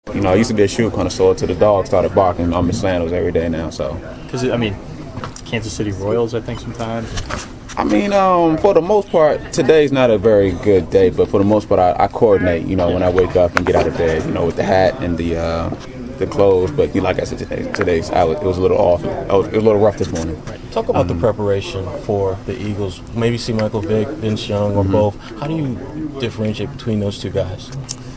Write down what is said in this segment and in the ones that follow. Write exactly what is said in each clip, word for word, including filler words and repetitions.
You know, I used to be a shoe connoisseur till the dog started barking on my sandals every day now. So, because I mean, Kansas City Royals, I think sometimes. I mean, um, for the most part, today's not a very good day, but for the most part, I, I coordinate. You know, when I wake up and get out of bed, you know, with the hat and the uh, the clothes. But you know, like I said, today, today's I was, it was a little off. It was, it was a little rough this morning. Talk about um, the preparation for the Eagles. Maybe see Michael Vick, Vince Young, or mm-hmm. both. How do you differentiate between those two guys?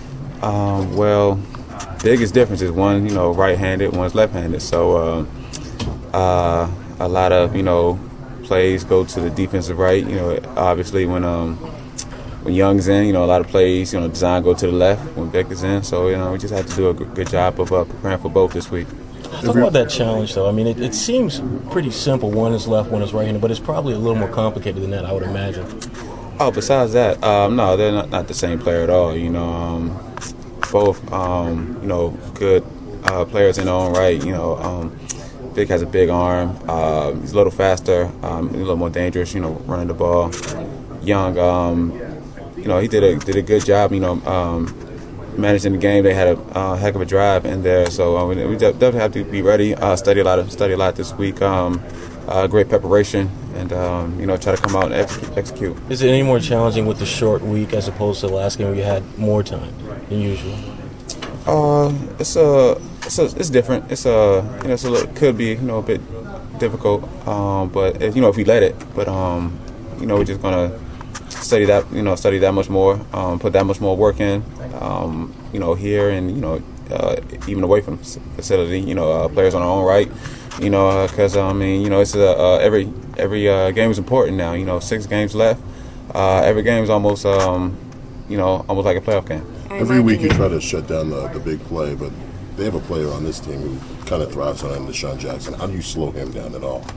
Um, well. Biggest difference is one, you know, right-handed, one's left-handed. So uh, uh, a lot of, you know, plays go to the defensive right. You know, obviously when um, when Young's in, you know, a lot of plays, you know, design go to the left when Vick is in. So, you know, we just have to do a good job of uh, preparing for both this week. Talk about that challenge, though. I mean, it, it seems pretty simple. One is left, one is right-handed, but it's probably a little more complicated than that, I would imagine. Oh, besides that, um, no, they're not, not the same player at all, you know. Um, both, um, you know, good uh, players in their own right. You know, um, Vic has a big arm. Uh, he's a little faster, um, a little more dangerous, you know, running the ball. Young, um, you know, he did a did a good job, you know, um, managing the game. They had a uh, heck of a drive in there, so uh, we definitely have to be ready. Uh, study a lot, of, study a lot this week. Um, uh, great preparation, and um, you know, try to come out and ex- execute. Is it any more challenging with the short week as opposed to the last game where you had more time than usual? Uh, it's a, it's a, it's different. It's a, you know, it's a little, could be, you know, a bit difficult. Um, but if, you know, if we let it, but um, you know, we're just gonna study that, you know, study that much more, um, put that much more work in, um, you know, here and you know, uh, even away from the facility, you know, uh, players on their own right, you know, because uh, I mean, you know, it's a, uh, every every uh, game is important now. You know, six games left. Uh, every game is almost, um, you know, almost like a playoff game. Every week you try to shut down the, the big play, but they have a player on this team who kind of thrives on it, Deshaun Jackson. How do you slow him down at all?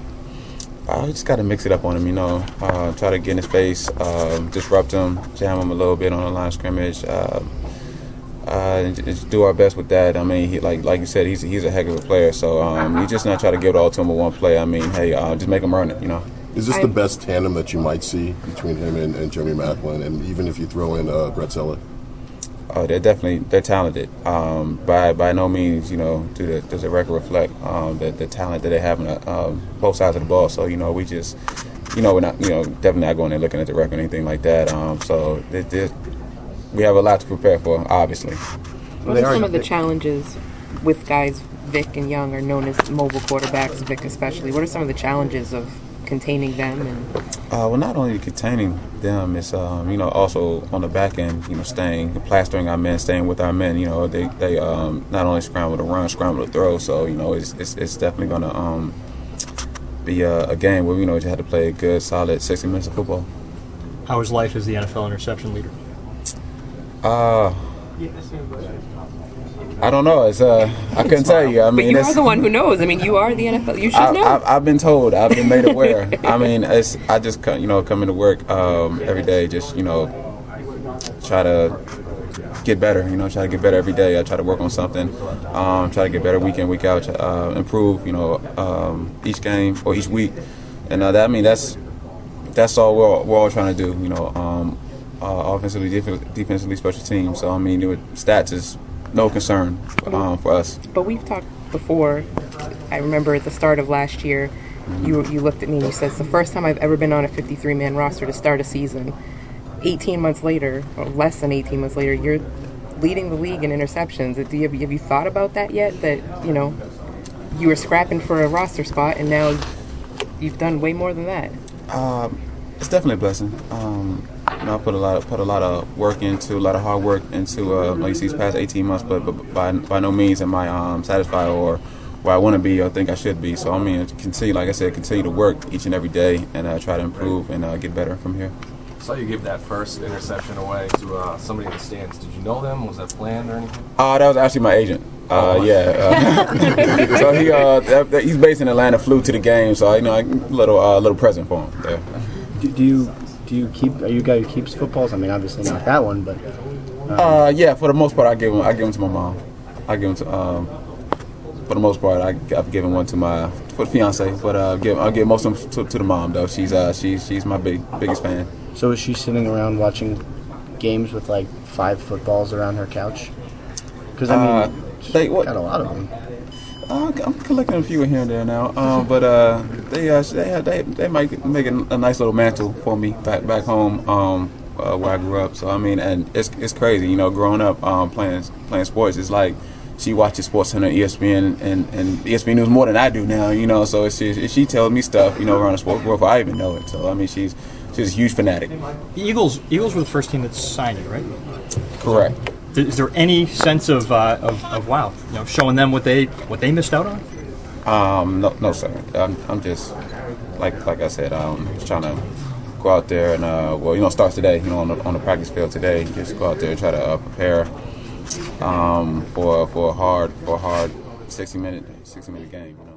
I just got to mix it up on him, you know. Uh, try to get in his face, um, disrupt him, jam him a little bit on the line of scrimmage. Uh, uh, and just do our best with that. I mean, he, like like you said, he's he's a heck of a player. So um, you just not try to give it all to him in one play. I mean, hey, uh, just make him earn it, you know. Is this the best tandem that you might see between him and, and Jeremy Maclin, and even if you throw in uh, Brett Sellett? Uh, they're definitely they're talented. Um, by by no means, you know, do the, does the record reflect um, the, the talent that they have on the, um, both sides of the ball. So you know, we just, you know, we're not, you know, definitely not going there looking at the record or anything like that. Um, so they, they, we have a lot to prepare for, obviously. What are some of the challenges with guys? Vic and Young are known as mobile quarterbacks. Vic especially. What are some of the challenges of containing them? And uh, well, not only containing them, it's um, you know, also on the back end, you know, staying, plastering our men, staying with our men. You know, they they um, not only scramble to run, scramble to throw. So you know, it's it's, it's definitely going to um, be a, a game where you know you have to play a good, solid sixty minutes of football. How is life as the N F L interception leader? Uh, I don't know. It's uh, I couldn't tell you. I mean, but you it's, are the one who knows. I mean, you are the N F L. You should I, know. I, I've been told. I've been made aware. I mean, it's I just come, you know come into work um, every day. Just you know, try to get better. You know, try to get better every day. I try to work on something. Um, try to get better week in, week out. Uh, improve. You know, um, each game or each week. And uh, that I mean that's that's all we're all, we're all trying to do. You know, um, uh, offensively, def- defensively, special teams. So I mean, stats is no concern um, for us. But we've talked before. I remember at the start of last year, mm-hmm. you you looked at me and you said, it's the first time I've ever been on a fifty-three man roster to start a season. eighteen months later, or less than eighteen months later, you're leading the league in interceptions. Do you, have you thought about that yet? That, you know, you were scrapping for a roster spot and now you've done way more than that. Um, it's definitely a blessing. Um, You know, I put a lot, of, put a lot of work into, a lot of hard work into, uh, like these past eighteen months. But, but by by no means am I um, satisfied or where I want to be or think I should be. So I mean, continue, like I said, continue to work each and every day and uh, try to improve and uh, get better from here. I saw you give that first interception away to uh, somebody in the stands. Did you know them? Was that planned or anything? Uh, that was actually my agent. Uh, yeah. Uh, so he uh, that, that, he's based in Atlanta. Flew to the game, so you know, a little uh, little present for him there. Do, do you? Do you keep? Are you a guy who keeps footballs? I mean, obviously not that one, but. Um. Uh, yeah, for the most part, I give them. I give them to my mom. I give them to. Um, for the most part, I, I've given one to my for the fiance, but uh, give I'll give most of them to, to the mom though. She's uh she's she's my big biggest fan. So is she sitting around watching games with like five footballs around her couch? Because I mean. Uh, They what? Got a lot of them. Uh, I'm collecting a few here and there now, um, but uh, they uh, they they they might make a, a nice little mantle for me back back home um, uh, where I grew up. So I mean, and it's it's crazy, you know, growing up um, playing playing sports. It's like she watches Sports Center, E S P N, and, and E S P N News more than I do now, you know. So she she tells me stuff, you know, around the sports world before I even know it. So I mean, she's she's a huge fanatic. The Eagles Eagles were the first team that signed you, right? Correct. Is there any sense of, uh, of of wow, you know, showing them what they what they missed out on? Um, no, no, sir. I'm, I'm just like like I said, I'm just trying to go out there and uh, well, you know, starts today, you know, on the on the practice field today. Just go out there and try to uh, prepare um, for for a hard for a hard sixty minute sixty minute game. You know.